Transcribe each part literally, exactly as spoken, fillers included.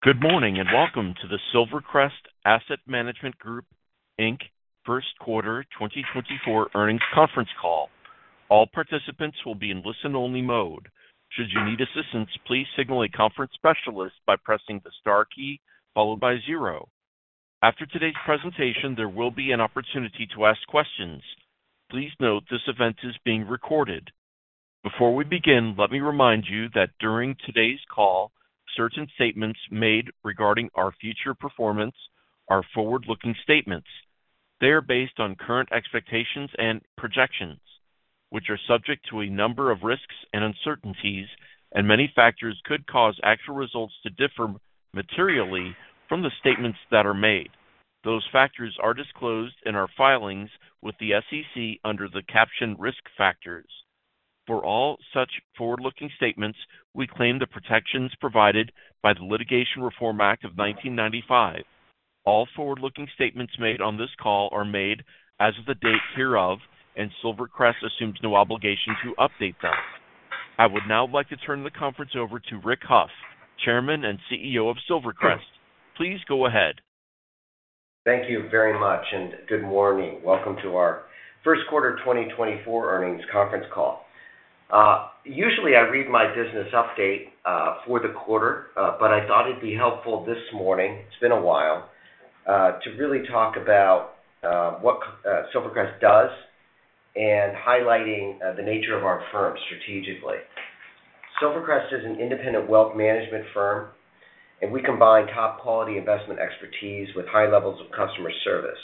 Good morning and welcome to the Silvercrest Asset Management Group, Incorporated. First Quarter twenty twenty-four Earnings Conference Call. All participants will be in listen-only mode. Should you need assistance, please signal a conference specialist by pressing the star key followed by zero. After today's presentation, there will be an opportunity to ask questions. Please note this event is being recorded. Before we begin, let me remind you that during today's call, certain statements made regarding our future performance are forward-looking statements. They are based on current expectations and projections, which are subject to a number of risks and uncertainties, and many factors could cause actual results to differ materially from the statements that are made. Those factors are disclosed in our filings with the S E C under the caption Risk Factors. For all such forward-looking statements, we claim the protections provided by the Litigation Reform Act of nineteen ninety-five. All forward-looking statements made on this call are made as of the date hereof, and Silvercrest assumes no obligation to update them. I would now like to turn the conference over to Rick Hough, Chairman and C E O of Silvercrest. Please go ahead. Thank you very much, and good morning. Welcome to our first quarter twenty twenty-four earnings conference call. Uh, usually I read my business update uh, for the quarter, uh, but I thought it'd be helpful this morning, it's been a while, uh, to really talk about uh, what uh, Silvercrest does and highlighting uh, the nature of our firm strategically. Silvercrest is an independent wealth management firm, and we combine top quality investment expertise with high levels of customer service.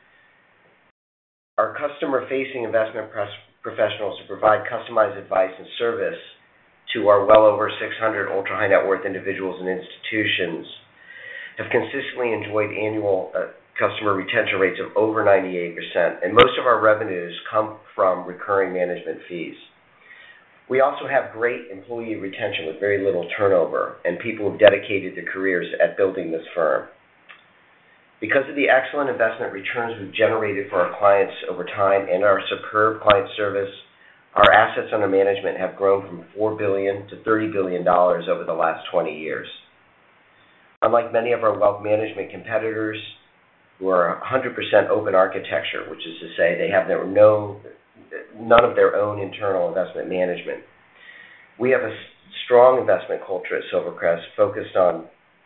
Our customer-facing investment press professionals who provide customized advice and service to our well over six hundred ultra-high net worth individuals and institutions have consistently enjoyed annual uh, customer retention rates of over ninety-eight percent, and most of our revenues come from recurring management fees. We also have great employee retention with very little turnover and people who've dedicated their careers at building this firm. Because of the excellent investment returns we've generated for our clients over time and our superb client service, our assets under management have grown from four billion dollars to thirty billion dollars over the last twenty years. Unlike many of our wealth management competitors who are one hundred percent open architecture, which is to say they have their no, none of their own internal investment management, we have a strong investment culture at Silvercrest focused on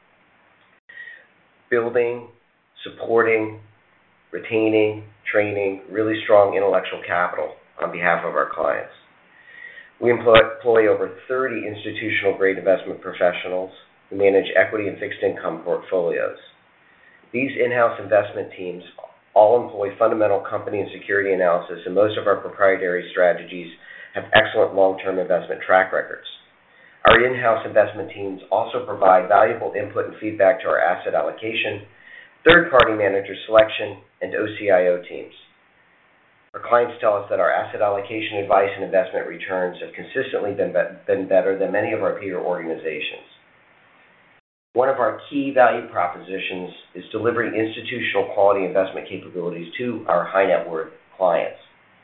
building, supporting, retaining, training really strong intellectual capital on behalf of our clients. We employ, employ over thirty institutional-grade investment professionals who manage equity and fixed income portfolios. These in-house investment teams all employ fundamental company and security analysis, and most of our proprietary strategies have excellent long-term investment track records. Our in-house investment teams also provide valuable input and feedback to our asset allocation, third-party manager selection, and O C I O teams. Our clients tell us that our asset allocation advice and investment returns have consistently been, be- been better than many of our peer organizations. One of our key value propositions is delivering institutional quality investment capabilities to our high net worth clients.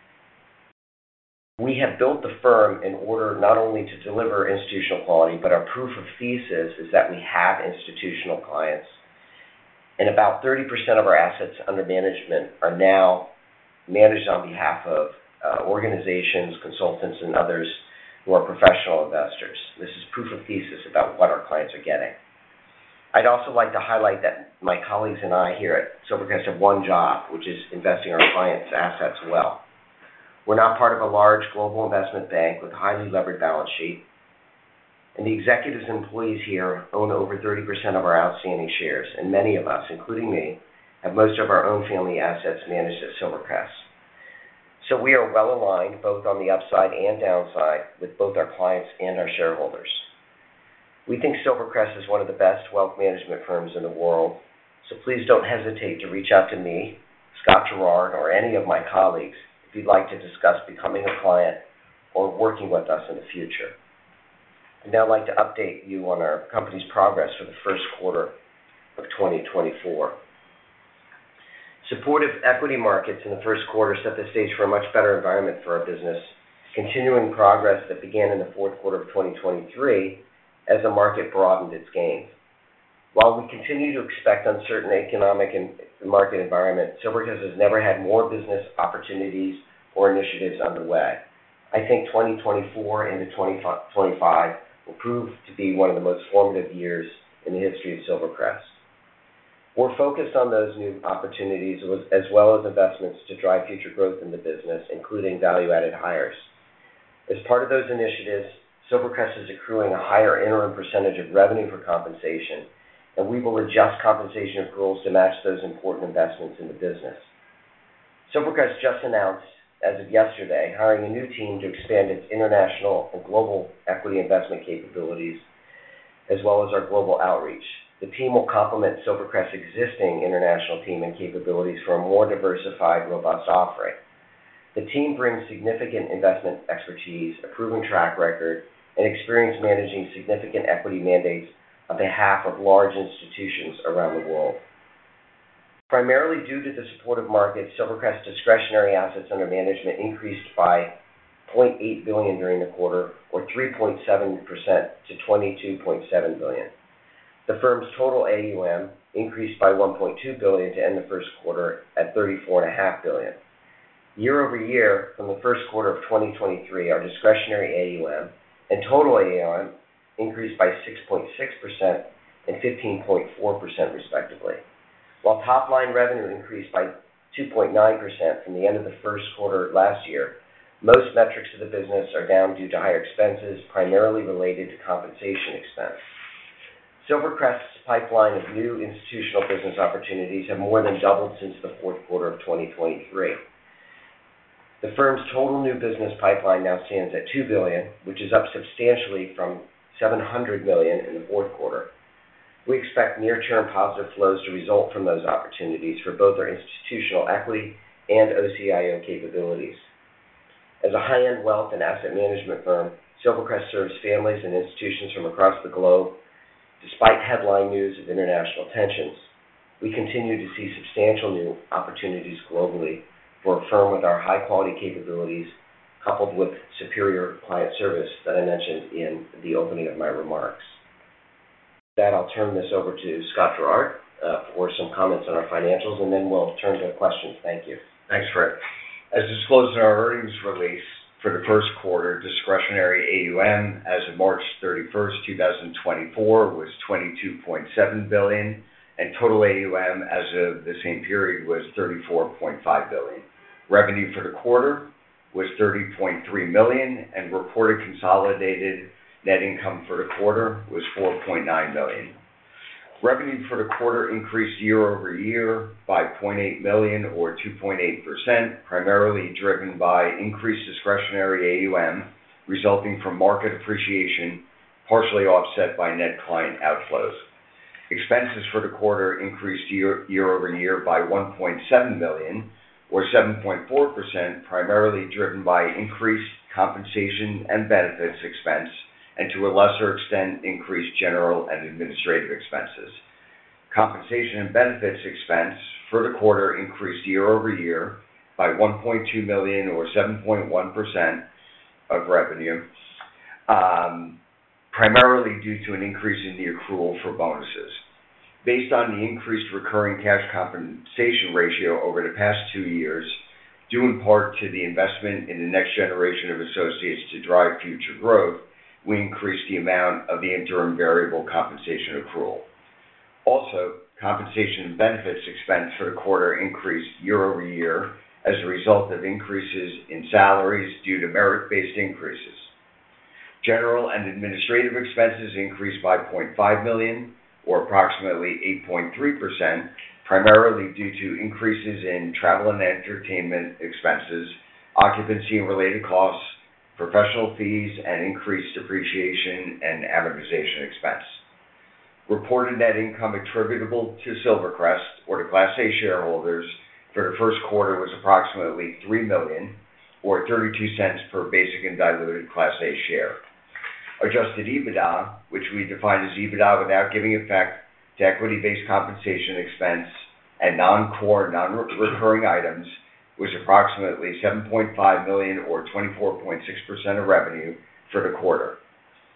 We have built the firm in order not only to deliver institutional quality, but our proof of thesis is that we have institutional clients, and about thirty percent of our assets under management are now managed on behalf of uh, organizations, consultants, and others who are professional investors. This is proof of thesis about what our clients are getting. I'd also like to highlight that my colleagues and I here at Silvercrest have one job, which is investing our clients' assets well. We're not part of a large global investment bank with a highly levered balance sheet, and the executives and employees here own over thirty percent of our outstanding shares, and many of us, including me, have most of our own family assets managed at Silvercrest. So we are well aligned both on the upside and downside with both our clients and our shareholders. We think Silvercrest is one of the best wealth management firms in the world, so please don't hesitate to reach out to me, Scott Gerard, or any of my colleagues if you'd like to discuss becoming a client or working with us in the future. I'd now like to update you on our company's progress for the first quarter of twenty twenty-four. Supportive equity markets in the first quarter set the stage for a much better environment for our business, continuing progress that began in the fourth quarter of twenty twenty-three as the market broadened its gains. While we continue to expect uncertain economic and market environment, Silvercrest has never had more business opportunities or initiatives underway. I think twenty twenty-four into twenty twenty-five will prove to be one of the most formative years in the history of Silvercrest. We're focused on those new opportunities as well as investments to drive future growth in the business, including value-added hires. As part of those initiatives, Silvercrest is accruing a higher interim percentage of revenue for compensation, and we will adjust compensation accruals to match those important investments in the business. Silvercrest just announced, as of yesterday, hiring a new team to expand its international and global equity investment capabilities, as well as our global outreach. The team will complement Silvercrest's existing international team and capabilities for a more diversified, robust offering. The team brings significant investment expertise, a proven track record, and experience managing significant equity mandates on behalf of large institutions around the world. Primarily due to the supportive market, Silvercrest's discretionary assets under management increased by zero point eight billion dollars during the quarter, or three point seven percent to twenty-two point seven billion dollars. The firm's total A U M increased by one point two billion dollars to end the first quarter at thirty-four point five billion dollars. Year over year, from the first quarter of twenty twenty-three, our discretionary A U M and total A U M increased by six point six percent and fifteen point four percent respectively. While top-line revenue increased by two point nine percent from the end of the first quarter last year, most metrics of the business are down due to higher expenses, primarily related to compensation expense. Silvercrest's pipeline of new institutional business opportunities have more than doubled since the fourth quarter of twenty twenty-three. The firm's total new business pipeline now stands at two billion dollars, which is up substantially from seven hundred million dollars in the fourth quarter. We expect near-term positive flows to result from those opportunities for both our institutional equity and O C I O capabilities. As a high-end wealth and asset management firm, Silvercrest serves families and institutions from across the globe. Despite headline news of international tensions, we continue to see substantial new opportunities globally for a firm with our high-quality capabilities, coupled with superior client service that I mentioned in the opening of my remarks. With that, I'll turn this over to Scott Gerard uh, for some comments on our financials, and then we'll turn to questions. Thank you. Thanks, Fred. As disclosed in our earnings release for the first quarter, discretionary A U M as of March thirty-first, two thousand twenty-four was twenty-two point seven billion dollars, and total A U M as of the same period was thirty-four point five billion dollars. Revenue for the quarter was thirty point three million dollars, and reported consolidated net income for the quarter was four point nine million dollars. Revenue for the quarter increased year over year by zero point eight million dollars or two point eight percent, primarily driven by increased discretionary A U M resulting from market appreciation, partially offset by net client outflows. Expenses for the quarter increased year, year over year by one point seven million dollars or seven point four percent, primarily driven by increased compensation and benefits expense, and to a lesser extent, increased general and administrative expenses. Compensation and benefits expense for the quarter increased year over year by one point two million dollars or seven point one percent of revenue, um, primarily due to an increase in the accrual for bonuses. Based on the increased recurring cash compensation ratio over the past two years, due in part to the investment in the next generation of associates to drive future growth, we increased the amount of the interim variable compensation accrual. Also, compensation and benefits expense for the quarter increased year over year as a result of increases in salaries due to merit-based increases. General and administrative expenses increased by zero point five million dollars or approximately eight point three percent, primarily due to increases in travel and entertainment expenses, occupancy and related costs, professional fees, and increased depreciation and amortization expense. Reported net income attributable to Silvercrest or to Class A shareholders for the first quarter was approximately three million dollars or thirty-two cents per basic and diluted Class A share. Adjusted EBITDA, which we define as EBITDA without giving effect to equity-based compensation expense and non-core, non-recurring items, was approximately seven point five million dollars or twenty-four point six percent of revenue for the quarter.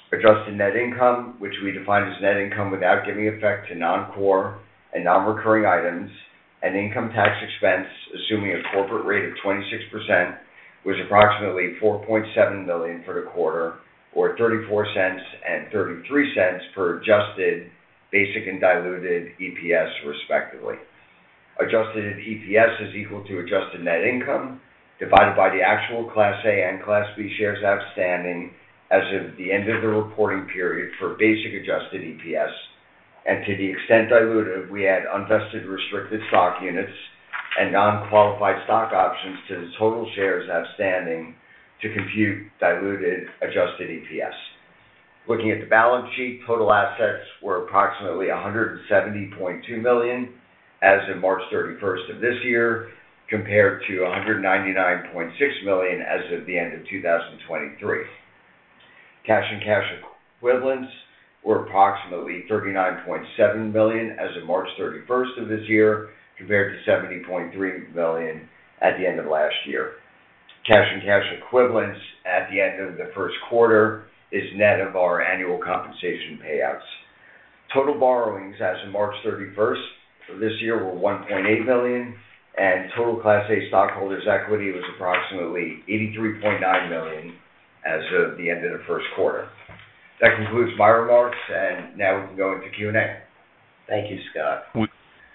Adjusted net income, which we define as net income without giving effect to non-core and non-recurring items, and income tax expense, assuming a corporate rate of twenty-six percent, was approximately four point seven million dollars for the quarter, or thirty-four cents and thirty-three cents per adjusted basic and diluted E P S, respectively. Adjusted E P S is equal to adjusted net income divided by the actual Class A and Class B shares outstanding as of the end of the reporting period for basic adjusted E P S, and to the extent dilutive, we add unvested restricted stock units and non-qualified stock options to the total shares outstanding to compute diluted adjusted E P S. Looking at the balance sheet, total assets were approximately one hundred seventy point two million dollars as of March thirty-first of this year, compared to one hundred ninety-nine point six million dollars as of the end of two thousand twenty-three. Cash and cash equivalents were approximately thirty-nine point seven million dollars as of March thirty-first of this year, compared to seventy point three million dollars at the end of last year. Cash and cash equivalents at the end of the first quarter is net of our annual compensation payouts. Total borrowings as of March thirty-first of this year were one point eight million dollars, and total Class A stockholders' equity was approximately eighty-three point nine million dollars as of the end of the first quarter. That concludes my remarks, and now we can go into Q and A. Thank you, Scott. We,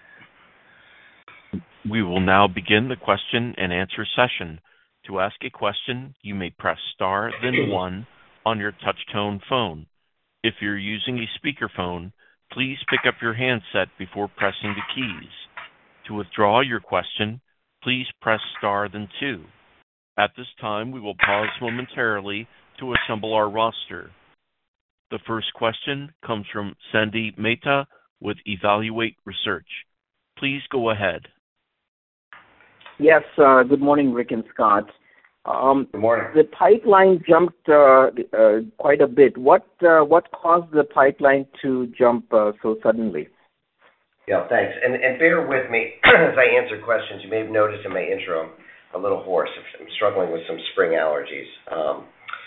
we will now begin the question and answer session. To ask a question, you may press star, then one on your touch-tone phone. If you're using a speakerphone, please pick up your handset before pressing the keys. To withdraw your question, please press star, then two. At this time, we will pause momentarily to assemble our roster. The first question comes from Sandy Mehta with Evaluate Research. Please go ahead. Yes, uh, good morning, Rick and Scott. Um, Good morning. The pipeline jumped uh, uh, quite a bit. What uh, what caused the pipeline to jump uh, so suddenly? Yeah, thanks. And, and bear with me as I answer questions. You may have noticed in my intro, I'm a little hoarse. I'm struggling with some spring allergies. Um,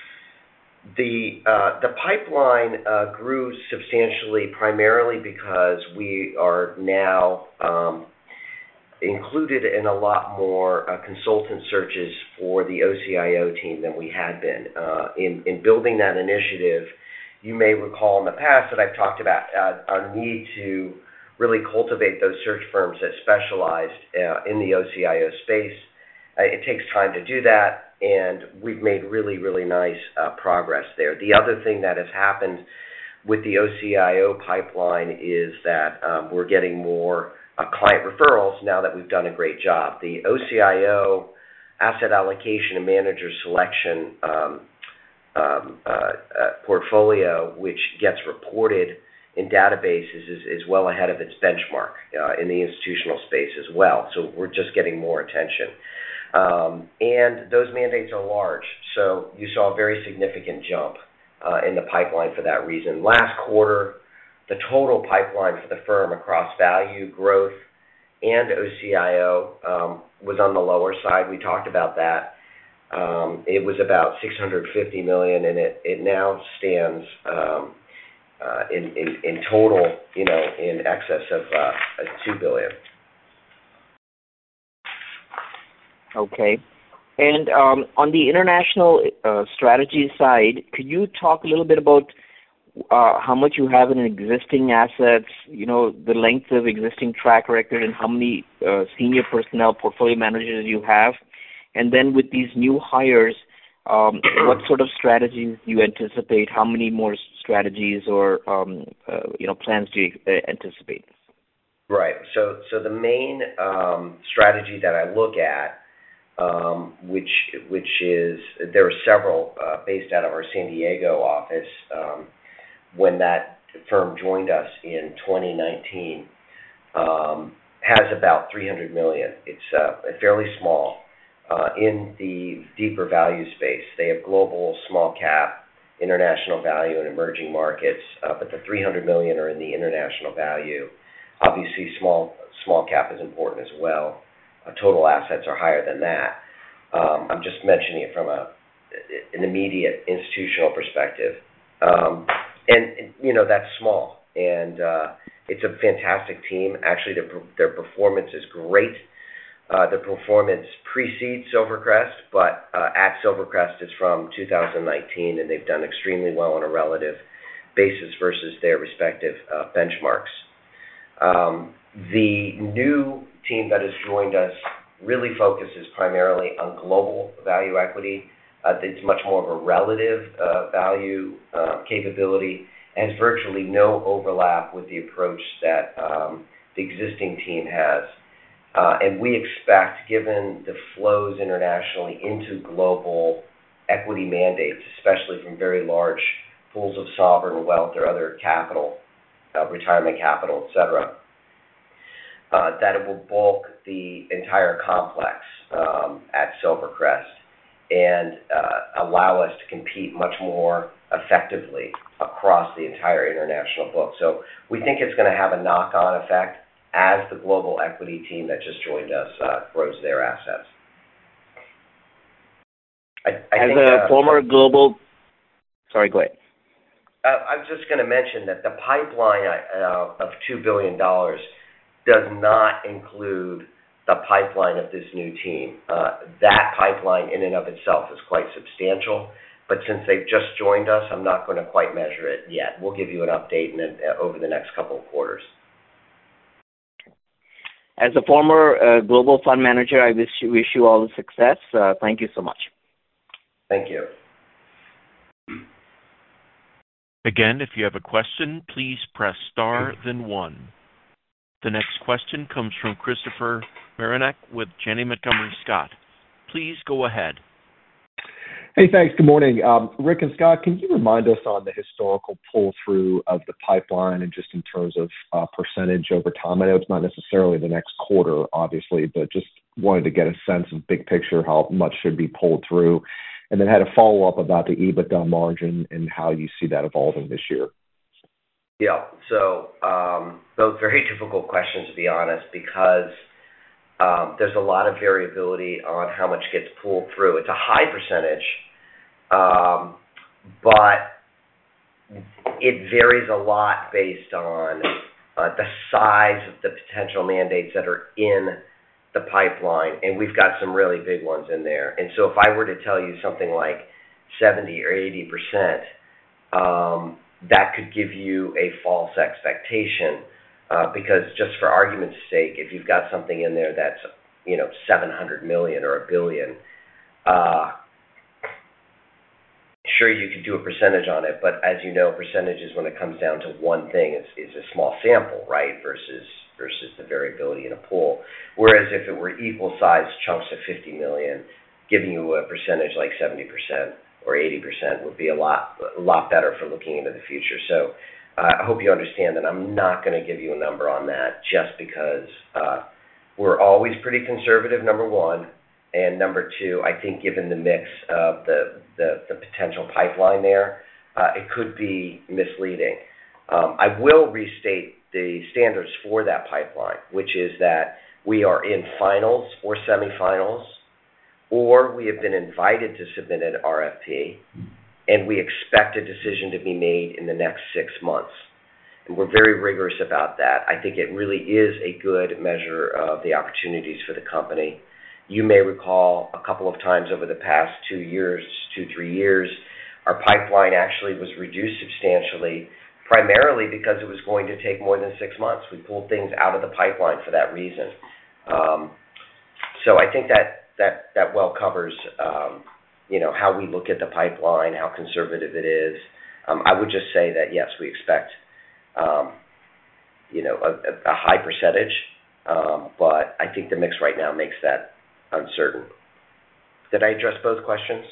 the uh, the pipeline uh, grew substantially, primarily because we are now um, included in a lot more uh, consultant searches for the O C I O team than we had been. Uh, in, in building that initiative, you may recall in the past that I've talked about uh, our need to really cultivate those search firms that specialized uh, in the O C I O space. Uh, it takes time to do that, and we've made really, really nice uh, progress there. The other thing that has happened with the O C I O pipeline is that um, we're getting more uh, client referrals now that we've done a great job. The O C I O asset allocation and manager selection um, um, uh, uh, portfolio, which gets reported in databases, is, is well ahead of its benchmark uh, in the institutional space as well. So we're just getting more attention. Um, and those mandates are large. So you saw a very significant jump uh, in the pipeline for that reason. Last quarter, the total pipeline for the firm across value, growth, and O C I O um, was on the lower side. We talked about that. Um, it was about six hundred fifty million dollars, and it, it now stands um, uh, in, in, in total, you know, in excess of uh, two billion dollars. Okay. And um, on the international uh, strategy side, could you talk a little bit about uh, how much you have in existing assets, you know, the length of existing track record, and how many uh, senior personnel, portfolio managers you have? And then with these new hires, um, what sort of strategies do you anticipate? How many more strategies or, um, uh, you know, plans do you uh, anticipate? Right. So, so the main um, strategy that I look at, Um, which which is, there are several uh, based out of our San Diego office. Um, when that firm joined us in twenty nineteen, um, has about three hundred million dollars. It's uh, fairly small uh, in the deeper value space. They have global, small cap, international value, and emerging markets, uh, but the three hundred million dollars are in the international value. Obviously, small small cap is important as well. Uh, total assets are higher than that. Um, I'm just mentioning it from a, an immediate institutional perspective. Um, and, you know, that's small. And uh, it's a fantastic team. Actually, their, their performance is great. Uh, the performance precedes Silvercrest, but uh, at Silvercrest is from two thousand nineteen, and they've done extremely well on a relative basis versus their respective uh, benchmarks. Um, the new team that has joined us really focuses primarily on global value equity. Uh, it's much more of a relative uh, value uh, capability, and has virtually no overlap with the approach that um, the existing team has. Uh, and we expect, given the flows internationally into global equity mandates, especially from very large pools of sovereign wealth or other capital, uh, retirement capital, et cetera, uh, that it will bulk the entire complex um, at Silvercrest and uh, allow us to compete much more effectively across the entire international book. So we think it's going to have a knock-on effect as the global equity team that just joined us uh, grows their assets. I, I as think, a uh, former global, sorry, go ahead. Uh, I was just going to mention that the pipeline uh, of two billion dollars does not include the pipeline of this new team. Uh, that pipeline in and of itself is quite substantial, but since they've just joined us, I'm not going to quite measure it yet. We'll give you an update in a, over the next couple of quarters. As a former uh, global fund manager, I wish you, wish you all the success. Uh, thank you so much. Thank you. Again, if you have a question, please press star, then one. The next question comes from Christopher Marinac with Janney Montgomery Scott. Please go ahead. Hey, thanks. Good morning. Um, Rick and Scott, can you remind us on the historical pull-through of the pipeline and just in terms of uh, percentage over time? I know it's not necessarily the next quarter, obviously, but just wanted to get a sense of big picture how much should be pulled through. And then had a follow-up about the EBITDA margin and how you see that evolving this year. Yeah, so um, both very difficult questions, to be honest, because um, there's a lot of variability on how much gets pulled through. It's a high percentage, um, but it varies a lot based on uh, the size of the potential mandates that are in the pipeline, and we've got some really big ones in there. And so if I were to tell you something like seventy or eighty percent, um, that could give you a false expectation, uh, because just for argument's sake, if you've got something in there that's, you know, seven hundred million or a billion, uh, sure, you could do a percentage on it, but as you know, percentages when it comes down to one thing is, is a small sample, right, versus versus the variability in a pool. Whereas if it were equal-sized chunks of fifty million, giving you a percentage like seventy percent or eighty percent would be a lot a lot better for looking into the future. So uh, I hope you understand that I'm not going to give you a number on that just because uh, we're always pretty conservative, number one, and number two, I think given the mix of the, the, the potential pipeline there, uh, it could be misleading. Um, I will restate the standards for that pipeline, which is that we are in finals or semifinals, or we have been invited to submit an R F P, and we expect a decision to be made in the next six months. And we're very rigorous about that. I think it really is a good measure of the opportunities for the company. You may recall a couple of times over the past two years, two, three years, our pipeline actually was reduced substantially, primarily because it was going to take more than six months. We pulled things out of the pipeline for that reason. Um, so I think that that that well covers, um, you know, how we look at the pipeline, how conservative it is. Um, I would just say that yes, we expect, um, you know, a, a high percentage, um, but I think the mix right now makes that uncertain. Did I address both questions?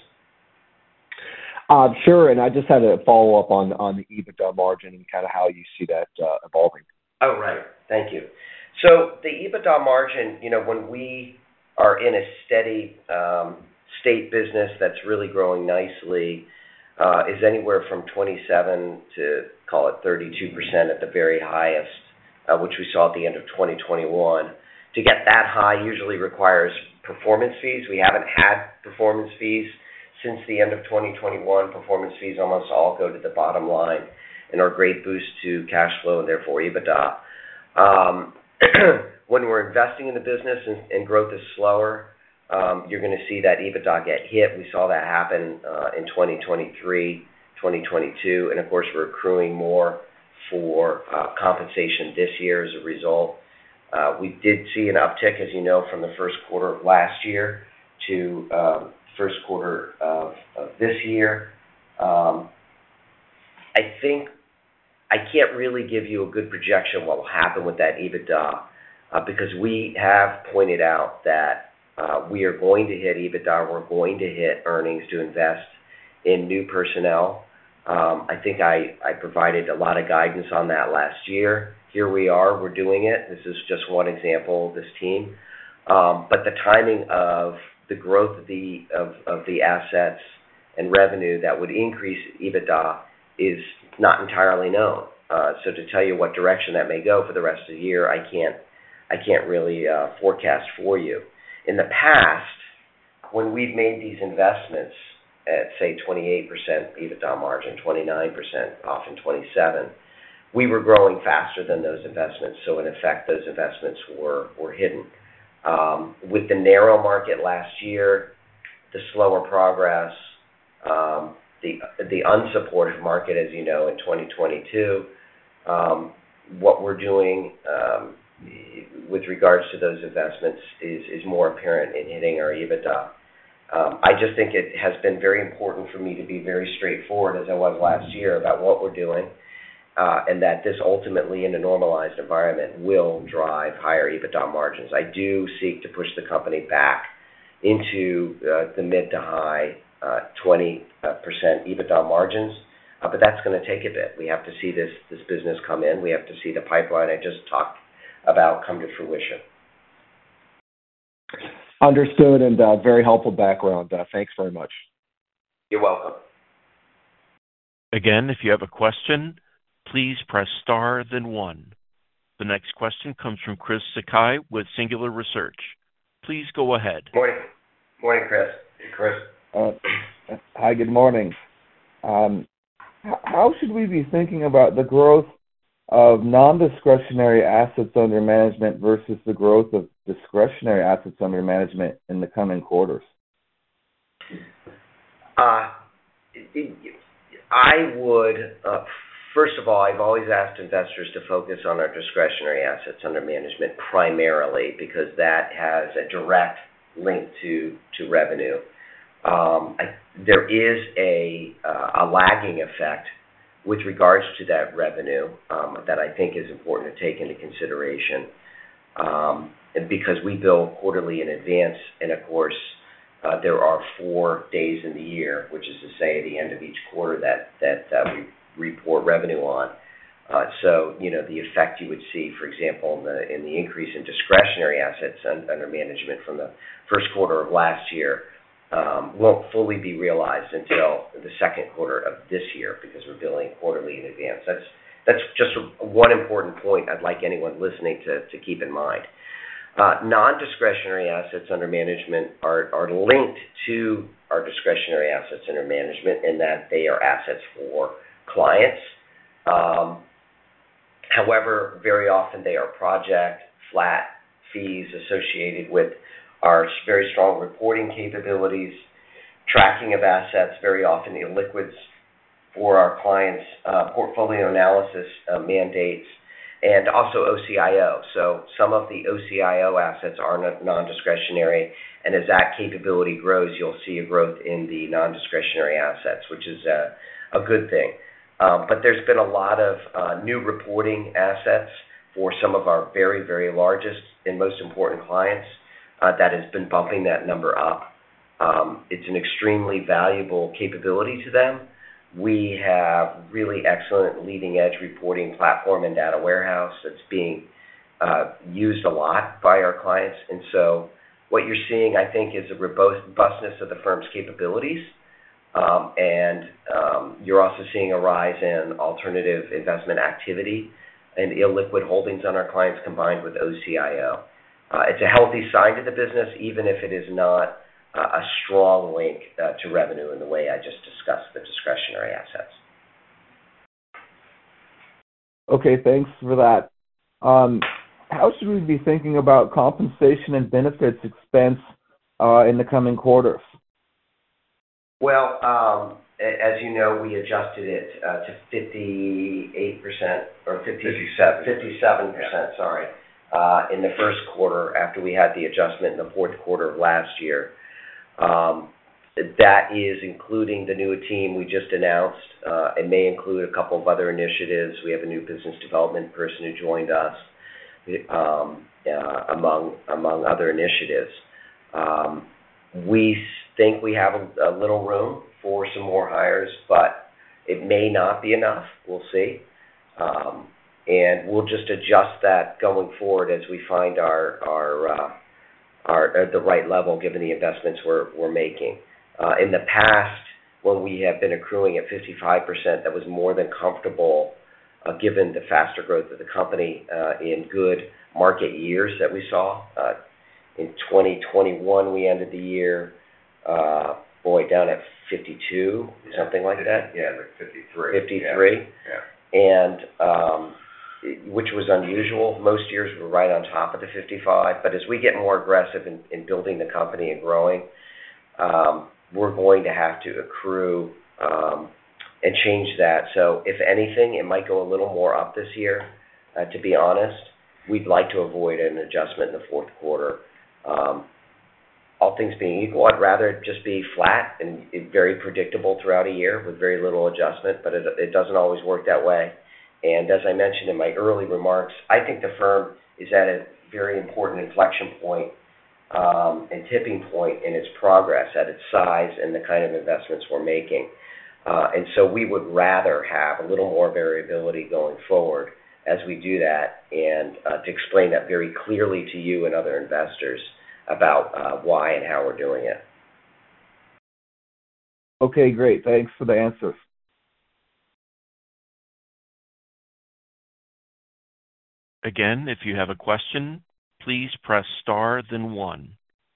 Uh, sure, and I just had a follow-up on, on the EBITDA margin and kind of how you see that uh, evolving. Oh, right. Thank you. So the EBITDA margin, you know, when we are in a steady um, state business that's really growing nicely, uh, is anywhere from twenty-seven to, call it thirty-two percent at the very highest, uh, which we saw at the end of twenty twenty-one. To get that high usually requires performance fees. We haven't had performance fees since the end of twenty twenty-one, performance fees almost all go to the bottom line and are a great boost to cash flow and therefore EBITDA. Um, when we're investing in the business and, and growth is slower, um, you're going to see that EBITDA get hit. We saw that happen uh, in twenty twenty-three, twenty twenty-two, and of course we're accruing more for uh, compensation this year as a result. Uh, we did see an uptick, as you know, from the first quarter of last year to um, first quarter of, of this year. Um, I think I can't really give you a good projection of what will happen with that EBITDA uh, because we have pointed out that uh, we are going to hit EBITDA, we're going to hit earnings to invest in new personnel. Um, I think I, I provided a lot of guidance on that last year. Here we are, we're doing it. This is just one example of this team. Um, but the timing of the growth of the, of, of the assets and revenue that would increase EBITDA is not entirely known. Uh, so to tell you what direction that may go for the rest of the year, I can't, I can't really uh, forecast for you. In the past, when we've made these investments at, say, twenty-eight percent EBITDA margin, twenty-nine percent, often twenty-seven, we were growing faster than those investments. So in effect, those investments were, were hidden. Um, with the narrow market last year, the slower progress, um, the the unsupportive market, as you know, in twenty twenty-two, um, what we're doing um, with regards to those investments is, is more apparent in hitting our EBITDA. Um, I just think it has been very important for me to be very straightforward, as I was last year, about what we're doing, uh, and that this ultimately, in a normalized environment, will drive higher EBITDA margins. I do seek to push the company back into uh, the mid to high uh, twenty percent EBITDA margins, uh, but that's going to take a bit. We have to see this, this business come in. We have to see the pipeline I just talked about come to fruition. Understood, and uh, very helpful background. Uh, thanks very much. You're welcome. Again, if you have a question, please press star, then one. The next question comes from Chris Sakai with Singular Research. Please go ahead. Morning. Morning, Chris. Hey, Chris. Uh, hi, good morning. Um, h- how should we be thinking about the growth of non-discretionary assets under management versus the growth of discretionary assets under management in the coming quarters? Uh, I would, uh, first of all, I've always asked investors to focus on our discretionary assets under management primarily because that has a direct link to, to revenue. Um, I, there is a, uh, a lagging effect with regards to that revenue um, that I think is important to take into consideration um, and because we bill quarterly in advance, and of course uh, there are four days in the year, which is to say at the end of each quarter that, that uh, we report revenue on. Uh, so, you know, the effect you would see, for example, in the, in the increase in discretionary assets un, under management from the first quarter of last year Um, won't fully be realized until the second quarter of this year because we're billing quarterly in advance. That's that's just one important point I'd like anyone listening to, to keep in mind. Uh, non-discretionary assets under management are, are linked to our discretionary assets under management in that they are assets for clients. Um, however, very often they are project, flat fees associated with our very strong reporting capabilities, tracking of assets, very often illiquids for our clients, uh, portfolio analysis uh, mandates, and also O C I O. So some of the O C I O assets are non-discretionary, and as that capability grows, you'll see a growth in the non-discretionary assets, which is a, a good thing. Um, but there's been a lot of uh, new reporting assets for some of our very, very largest and most important clients. Uh, that has been bumping that number up. Um, it's an extremely valuable capability to them. We have really excellent leading-edge reporting platform and data warehouse that's being uh, used a lot by our clients. And so what you're seeing, I think, is a robustness of the firm's capabilities. Um, and um, you're also seeing a rise in alternative investment activity and illiquid holdings on our clients combined with O C I O. Uh, it's a healthy sign to the business, even if it is not uh, a strong link uh, to revenue in the way I just discussed the discretionary assets. Okay, thanks for that. Um, how should we be thinking about compensation and benefits expense uh, in the coming quarters? Well, um, as you know, we adjusted it uh, to fifty-eight percent or fifty, fifty-seven. fifty-seven percent, sorry, uh, in the first quarter after we had the adjustment in the fourth quarter of last year. Um, that is including the new team we just announced. Uh, it may include a couple of other initiatives. We have a new business development person who joined us, um, uh, among among other initiatives. Um, we think we have a, a little room for some more hires, but it may not be enough. We'll see. Um, and we'll just adjust that going forward as we find our our, uh, our at the right level given the investments we're we're making. Uh, in the past, when we have been accruing at fifty-five percent, that was more than comfortable uh, given the faster growth of the company uh, in good market years that we saw. Uh, in twenty twenty-one, we ended the year, uh, boy, down at fifty-two, something like that. Yeah, like fifty-three. fifty-three. Yeah. And um, which was unusual. Most years we're right on top of the fifty-five. But as we get more aggressive in, in building the company and growing, um, we're going to have to accrue um, and change that. So if anything, it might go a little more up this year, uh, to be honest. We'd like to avoid an adjustment in the fourth quarter. Um, all things being equal, I'd rather it just be flat and very predictable throughout a year with very little adjustment, but it, it doesn't always work that way. And as I mentioned in my early remarks, I think the firm is at a very important inflection point Um, and tipping point in its progress at its size and the kind of investments we're making. Uh, and so we would rather have a little more variability going forward as we do that, and uh, to explain that very clearly to you and other investors about uh, why and how we're doing it. Okay, great. Thanks for the answers. Again, if you have a question, please press star, then one.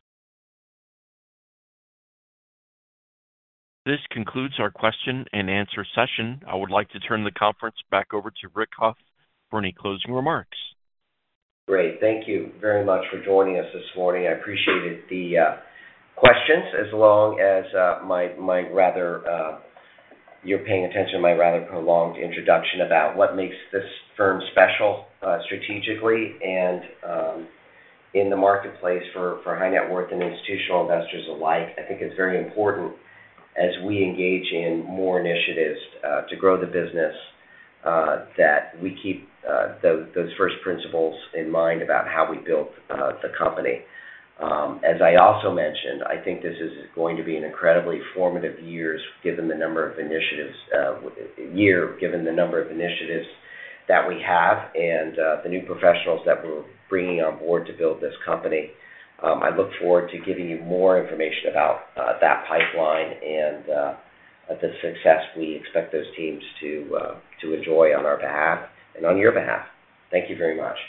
This concludes our question and answer session. I would like to turn the conference back over to Rick Hough for any closing remarks. Great. Thank you very much for joining us this morning. I appreciated the uh, questions, as long as uh, my, my rather, uh, you're paying attention to my rather prolonged introduction about what makes this firm special uh, strategically and um, in the marketplace for, for high net worth and institutional investors alike. I think it's very important as we engage in more initiatives uh, to grow the business uh, that we keep uh, those, those first principles in mind about how we built uh, the company. Um, as I also mentioned, I think this is going to be an incredibly formative years given the number of initiatives, uh, year given the number of initiatives that we have and uh, the new professionals that we're bringing on board to build this company. Um, I look forward to giving you more information about uh, that pipeline and uh, the success we expect those teams to uh, to enjoy on our behalf and on your behalf. Thank you very much.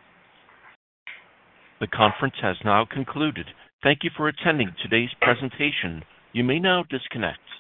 The conference has now concluded. Thank you for attending today's presentation. You may now disconnect.